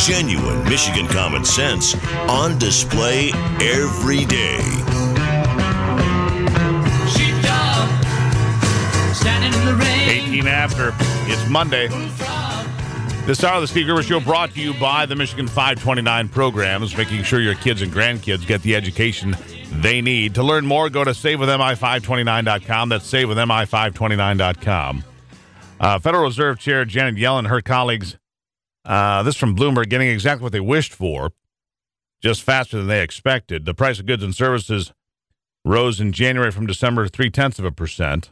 Genuine Michigan common sense on display every day. Sheepdog, standing in the rain. 18 after. It's Monday. This hour of the Steve Gerber Show brought to you by the Michigan 529 programs, making sure your kids and grandkids get the education they need. To learn more, go to SaveWithMI529.com. That's SaveWithMI529.com. Federal Reserve Chair Janet Yellen and her colleagues, this from Bloomberg, getting exactly what they wished for, just faster than they expected. The price of goods and services rose in January from December 0.3%.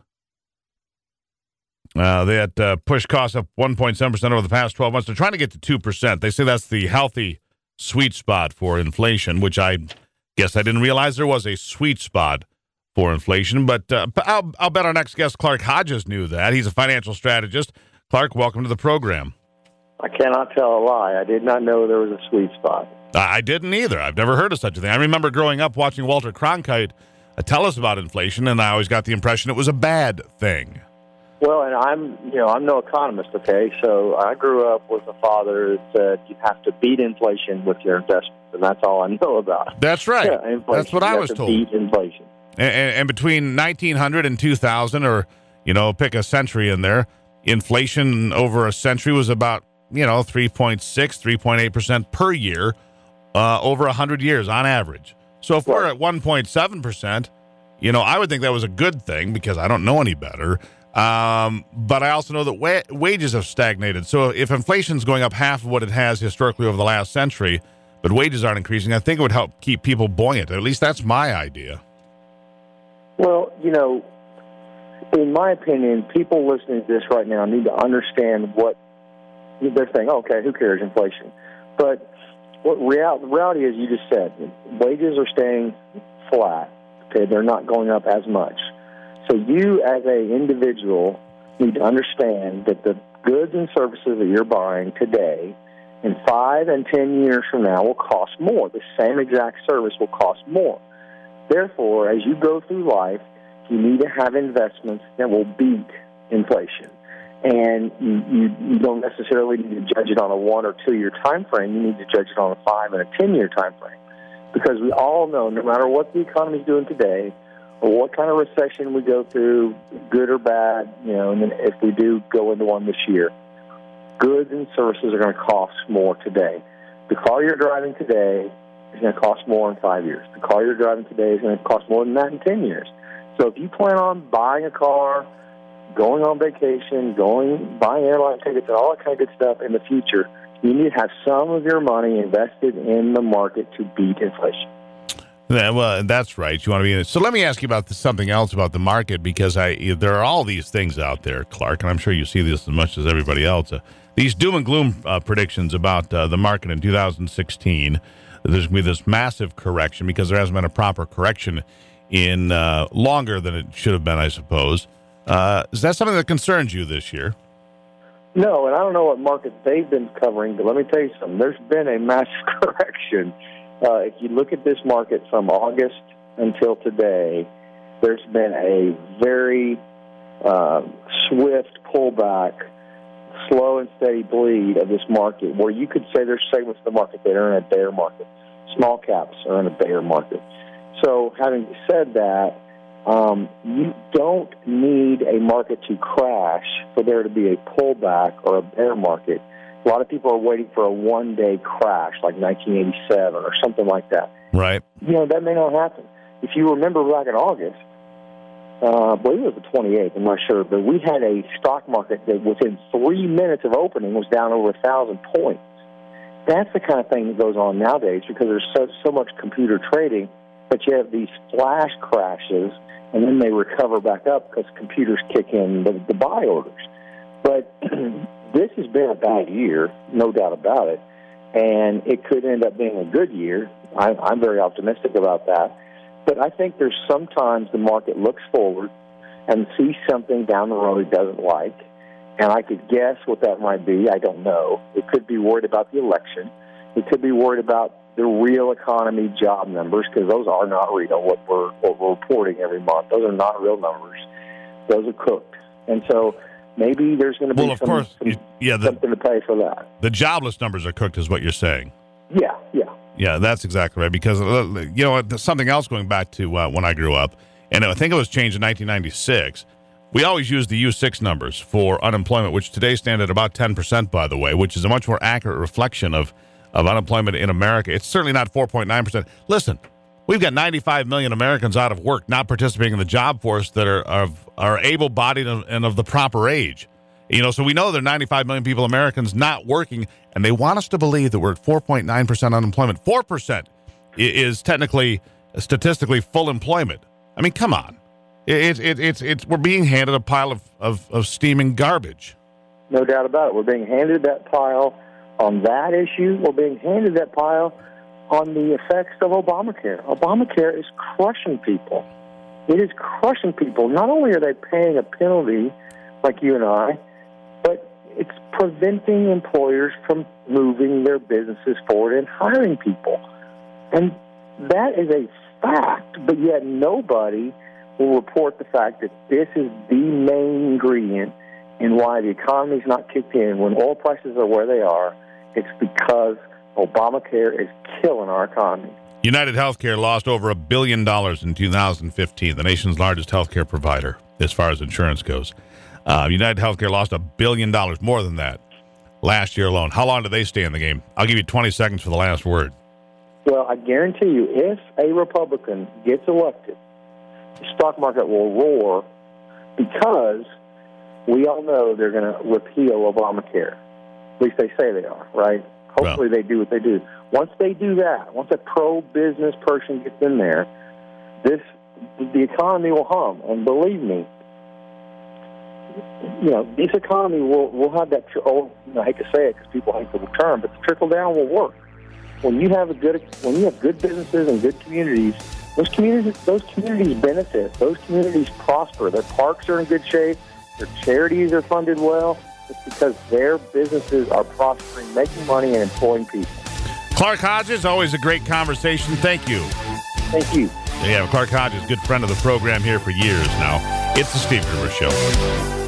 They had pushed costs up 1.7% over the past 12 months. They're trying to get to 2%. They say that's the healthy sweet spot for inflation, which I guess I didn't realize there was a sweet spot for inflation. But I'll bet our next guest, Clark Hodges, knew that. He's a financial strategist. Clark, welcome to the program. I cannot tell a lie. I did not know there was a sweet spot. I didn't either. I've never heard of such a thing. I remember growing up watching Walter Cronkite tell us about inflation, and I always got the impression it was a bad thing. Well, and I'm no economist, okay? So I grew up with a father that said you have to beat inflation with your investments, and that's all I know about. That's right. Yeah, inflation. That's what I was told. told. Beat inflation. And between 1900 and 2000, or, pick a century in there, inflation over a century was about, 3.6, 3.8% per year over 100 years on average. So if we're at 1.7%, I would think that was a good thing because I don't know any better. But I also know that wages have stagnated. So if inflation's going up half of what it has historically over the last century, but wages aren't increasing, I think it would help keep people buoyant. At least that's my idea. Well, in my opinion, people listening to this right now need to understand what they're saying. Okay, who cares, inflation? But what reality is, you just said, wages are staying flat. Okay, they're not going up as much. So you, as an individual, need to understand that the goods and services that you're buying today, in 5 and 10 years from now, will cost more. The same exact service will cost more. Therefore, as you go through life, you need to have investments that will beat inflation. And you don't necessarily need to judge it on a 1 or 2 year time frame. You need to judge it on a 5 and a 10 year time frame. Because we all know, no matter what the economy is doing today, or what kind of recession we go through, good or bad, and then if we do go into one this year, goods and services are going to cost more today. The car you're driving today is going to cost more in 5 years. The car you're driving today is going to cost more than that in 10 years. So if you plan on buying a car, going on vacation, buying airline tickets, and all that kind of good stuff in the future, you need to have some of your money invested in the market to beat inflation. Yeah, well, that's right. You want to be in it. So let me ask you about something else about the market, because there are all these things out there, Clark, and I'm sure you see this as much as everybody else. These doom and gloom predictions about the market in 2016. There's going to be this massive correction because there hasn't been a proper correction in longer than it should have been, I suppose. Is that something that concerns you this year? No, and I don't know what market they've been covering, but let me tell you something. There's been a massive correction. If you look at this market from August until today, there's been a very swift pullback, slow and steady bleed of this market, where you could say there's segments of the market that are in a bear market. Small caps are in a bear market. So having said that, you don't need a market to crash for there to be a pullback or a bear market. A lot of people are waiting for a one-day crash like 1987 or something like that. Right. That may not happen. If you remember back in August, I believe it was the 28th, I'm not sure, but we had a stock market that within 3 minutes of opening was down over 1,000 points. That's the kind of thing that goes on nowadays because there's so much computer trading that you have these flash crashes and then they recover back up because computers kick in the buy orders. But this has been a bad year, no doubt about it, and it could end up being a good year. I'm very optimistic about that. But I think there's sometimes the market looks forward and sees something down the road it doesn't like, and I could guess what that might be. I don't know. It could be worried about the election. It could be worried about the real economy job numbers, because those are not real, what we're reporting every month. Those are not real numbers. Those are cooked. And so maybe there's going to be Well, of course, something to pay for that. The jobless numbers are cooked, is what you're saying. Yeah. Yeah, that's exactly right. Because, something else going back to when I grew up, and I think it was changed in 1996. We always use the U6 numbers for unemployment, which today stand at about 10%, by the way, which is a much more accurate reflection of unemployment in America. It's certainly not 4.9%. Listen, we've got 95 million Americans out of work, not participating in the job force, that are able-bodied and of the proper age. So we know there are 95 million people, Americans, not working, and they want us to believe that we're at 4.9% unemployment. 4% is technically, statistically, full employment. I mean, come on. It's we're being handed a pile of steaming garbage. No doubt about it. We're being handed that pile on that issue. We're being handed that pile on the effects of Obamacare. Obamacare is crushing people. It is crushing people. Not only are they paying a penalty, like you and I, but it's preventing employers from moving their businesses forward and hiring people. And that is a fact, but yet nobody will report the fact that this is the main ingredient in why the economy's not kicked in. When oil prices are where they are, it's because Obamacare is killing our economy. United Healthcare lost over $1 billion in 2015, the nation's largest healthcare provider as far as insurance goes. United Healthcare lost $1 billion, more than that, last year alone. How long do they stay in the game? I'll give you 20 seconds for the last word. Well, I guarantee you, if a Republican gets elected, the stock market will roar, because we all know they're going to repeal Obamacare. At least they say they are, right? Hopefully they do what they do. Once they do that, once a pro-business person gets in there, the economy will hum. And believe me, this economy will have that. I hate to say it because people hate the term, but the trickle down will work. When you have good businesses and good communities, those communities benefit. Those communities prosper. Their parks are in good shape. Their charities are funded well. It's because their businesses are prospering, making money, and employing people. Clark Hodges, always a great conversation. Thank you. Thank you. Yeah, Clark Hodges, good friend of the program here for years now. It's the Steve Gruber Show.